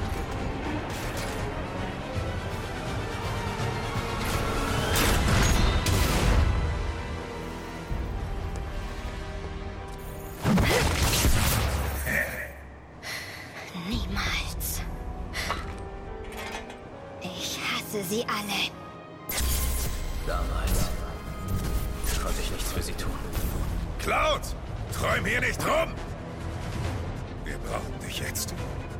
Niemals. Ich hasse sie alle. Damals konnte ich nichts für sie tun. Cloud! Träum hier nicht rum! Wir brauchen dich jetzt.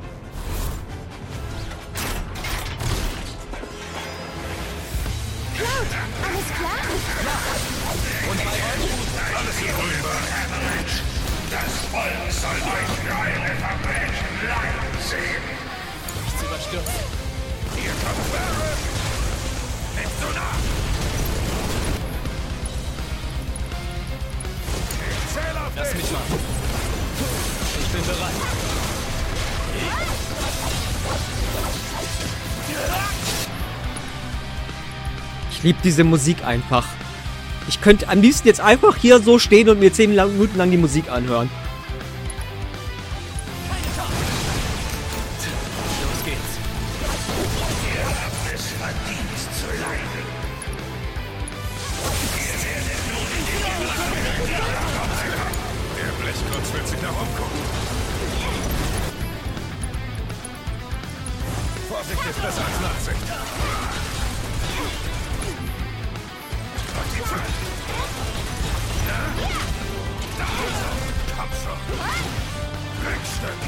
Cloud, alles klar? Ja. Und bei euch? Alles hier rüber. Das Volk soll euch für eure Verbrechen leiden sehen. Nichts überstürzen. Hier kommt Barrett! Nicht so nah! Ich zähl auf Lass dich! mich mal. Ich bin bereit. Ich liebe diese Musik einfach. Ich könnte am liebsten jetzt einfach hier so stehen und mir zehn Minuten lang die Musik anhören. Los geht's. Ihr habt es verdient zu leiden. Der Blechklotz wird sich nach umgucken. Vorsicht ist besser als Nachsicht. Komm schon. Dreckstück.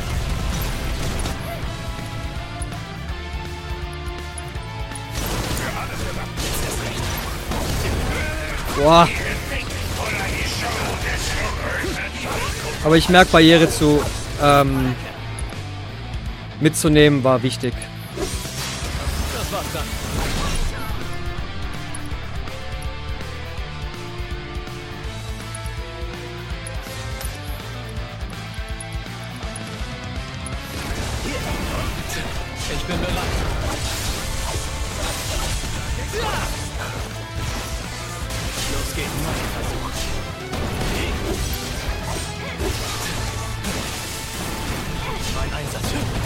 Für alles gemacht. Boah. Aber ich merke, Barriere zu ähm, mitzunehmen war wichtig. Das war's dann. Ich bin bereit. Los geht's. Mein Einsatz.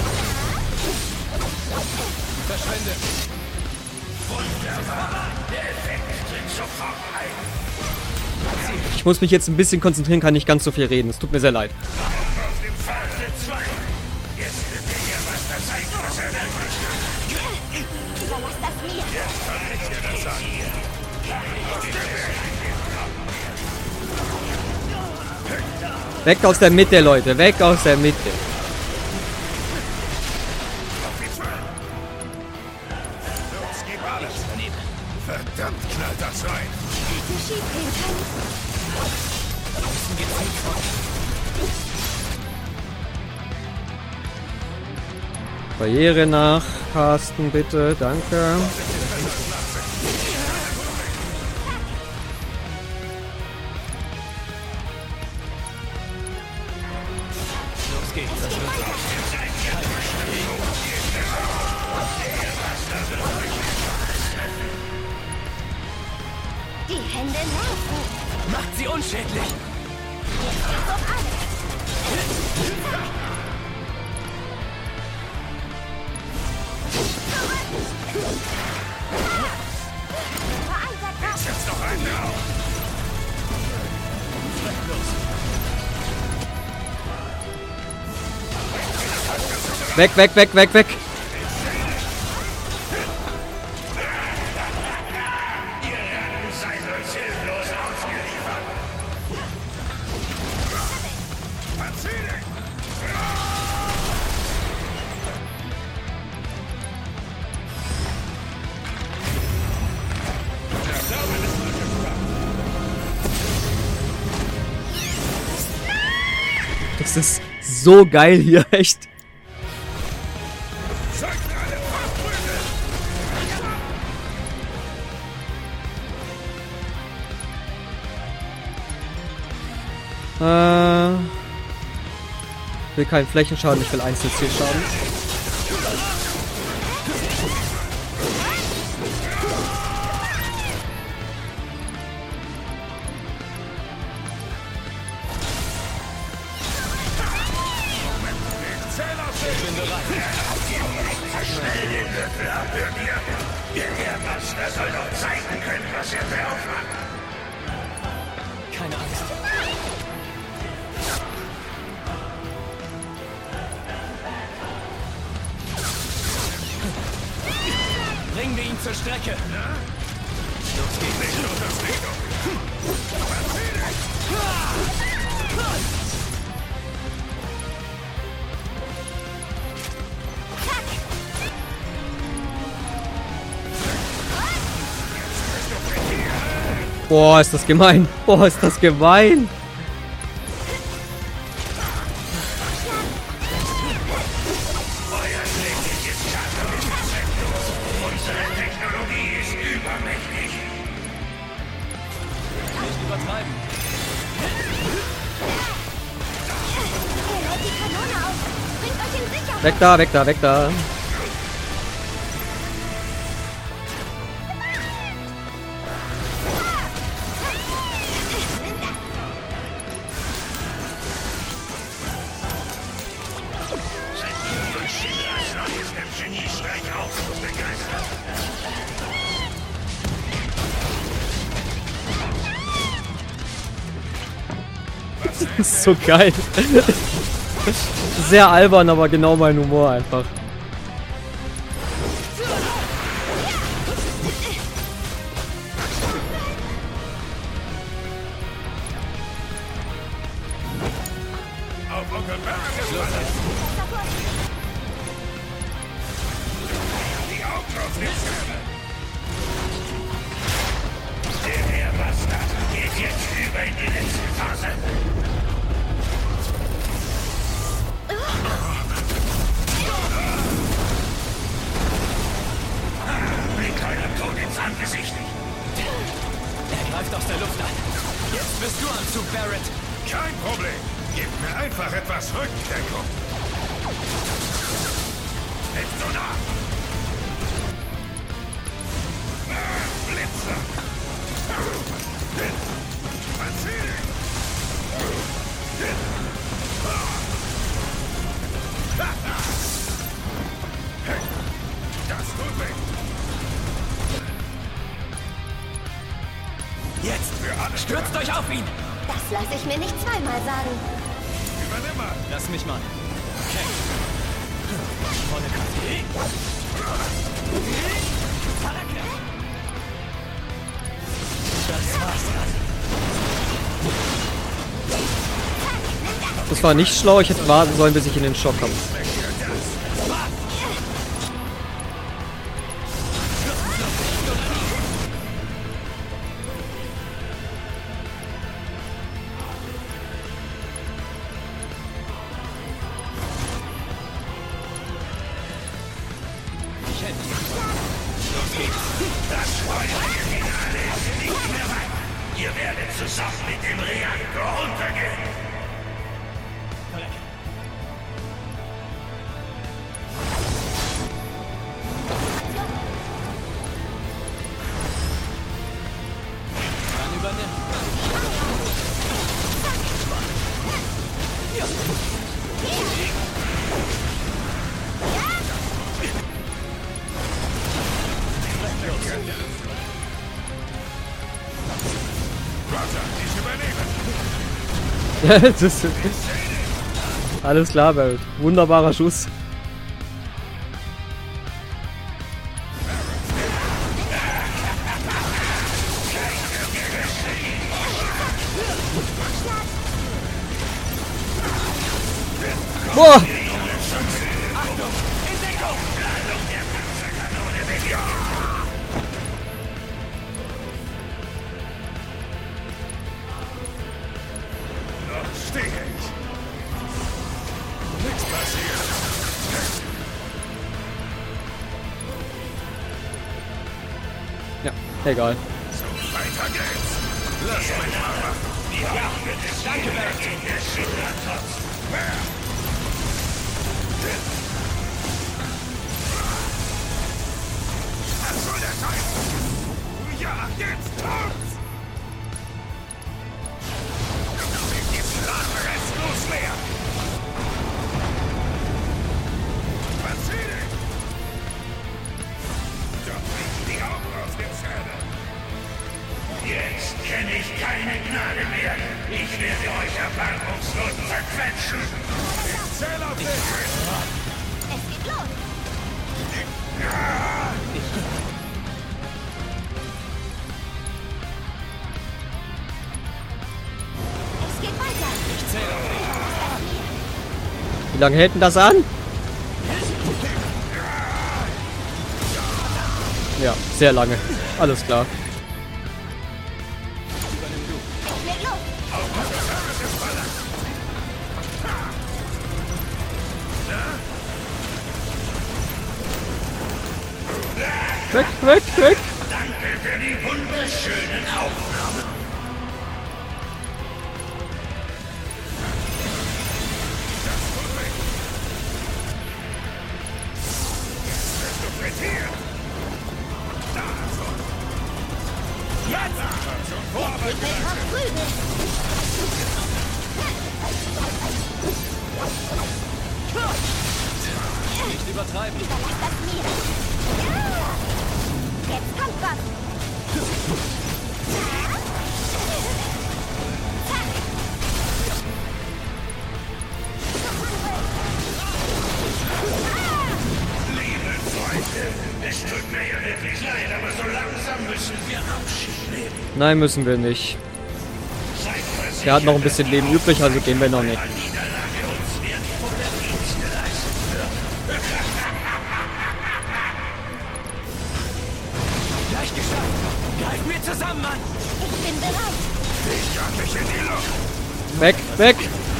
Verschwende. Wunderbar. Der Effekt tritt sofort ein. Ich muss mich jetzt ein bisschen konzentrieren, kann nicht ganz so viel reden. Es tut mir sehr leid. Auf dem Pfade zwei. Jetzt wird der Ehrmaster zeigen, was er wirklich kann. Überlass das mir. Jetzt kann ich dir das sagen. Weg aus der Mitte, Leute. Weg aus der Mitte. Los, gib alles. Verdammt, knallt das rein. Hätte schief gehen können. Barriere nach. Carsten, bitte. Danke. Los geht's. Das wird so. Die Hände nerven. Macht sie unschädlich. Auf alles. Ist jetzt noch ein drauf. Weg, weg, weg, weg, weg. Seid uns hilflos ausgeliefert. Verzieh dich. Das ist so geil hier, echt. Zeigt alle Fahrtprügel. Äh, ich will keinen Flächenschaden, ich will Einzelzielschaden. Schnell den Würfel ab, hört ihr? Der Ehrmaster soll doch zeigen können, was er drauf hat. Keine Angst. Bringen wir ihn zur Strecke. Los geht's. Nicht nur das Licht. Verzieh dich. Boah, ist das gemein. Boah, ist das gemein. Euer tägliches Schatten ist zwecklos. Unsere Technologie ist übermächtig. Nicht übertreiben. Er lädt die Kanone auf. Bringt euch in Sicherheit. Weg da, weg da, weg da. Das ist so geil. Sehr albern, aber genau mein Humor einfach. Auf Onkel Barrett! Die Augen auf den Schirm! Der Airbastard geht jetzt über in die letzte Phase. Blick eurem Tod ins Angesicht. Er greift aus der Luft an. Jetzt bist du am Zug, Barrett. Kein Problem. Gebt mir einfach etwas Rückendeckung. Nicht so nah. Ah, Blitzer. Manzini. Das tut weh. Jetzt! Stürzt euch auf ihn! Das lasse ich mir nicht zweimal sagen. Übernimm mal. Lass mich mal. Okay. Volle Kante. Das war's dann. Das war nicht schlau, ich hätte warten sollen, bis ich in den Schock komme. Das Finale ist nicht mehr weit. Ihr werdet zusammen mit dem Reaktor untergehen. Dann übernimm. Das ist alles klar, Barrett. Wunderbarer Schuss. Boah! Stehe ich. Nichts passiert. Ja, egal. So, weiter geht's. Lass mich mal machen. Die Waffe des Danke, Barrett. Der Schindlertopf. Was soll der Scheiß? Ja, jetzt kommt's! Die Flamme restlos leer! Manzini! Doch nicht die Augen aus dem Zähne! Jetzt kenne ich keine Gnade mehr. Ich werde euch erbarmungslos zerquetschen. Ich zähle auf dich! Es geht los. Es geht weiter. Ich zähle auf dich. Wie lange hält denn das an? Ja, sehr lange. Alles klar. Leg los. Weg, weg, weg! Danke für die wunderschönen Aufnahmen. Ich will verprügeln. Nicht übertreiben. Überlass das mir. Nein, müssen wir nicht. Der hat noch ein bisschen Leben übrig, also gehen wir noch nicht. Gleich geschafft. Greifen wir zusammen an. Ich bin bereit. Ich jag mich in die Luft. Weg, weg.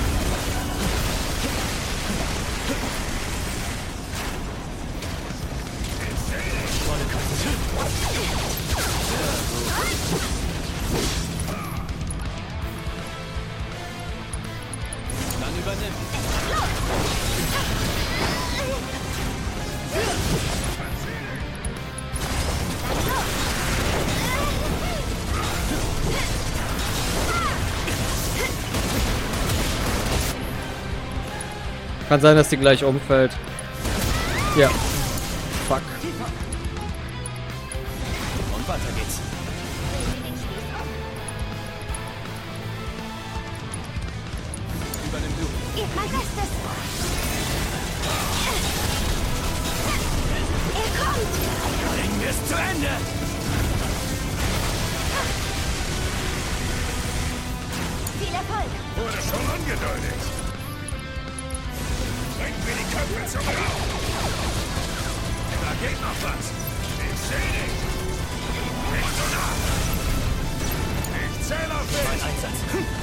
Dann übernimm. Kann sein, dass die gleich umfällt. Ja. Fuck. Und weiter geht's. Übernimm du. Gebt mein Bestes. Er kommt. Bringen wir es zu Ende. Viel Erfolg. Wurde schon angedeutet. Bringen wir die Köpfe zum Rauch. Da geht noch was. Ich seh dich. Nicht so nah. Ich zähle auf dich. Mein Einsatz.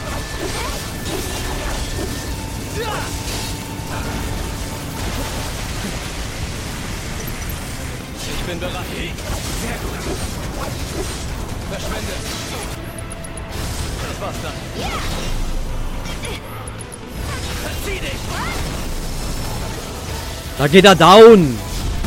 Ich bin bereit. Sehr gut. Verschwinde. Das war's dann. Ja. Verzieh dich. Da geht er down.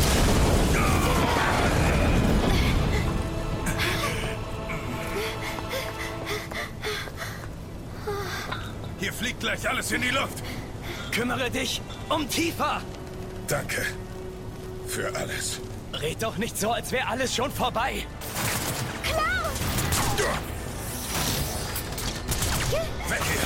Hier fliegt gleich alles in die Luft. Kümmere dich um Tifa. Danke für alles. Red doch nicht so, als wäre alles schon vorbei. Klaus! Weg hier.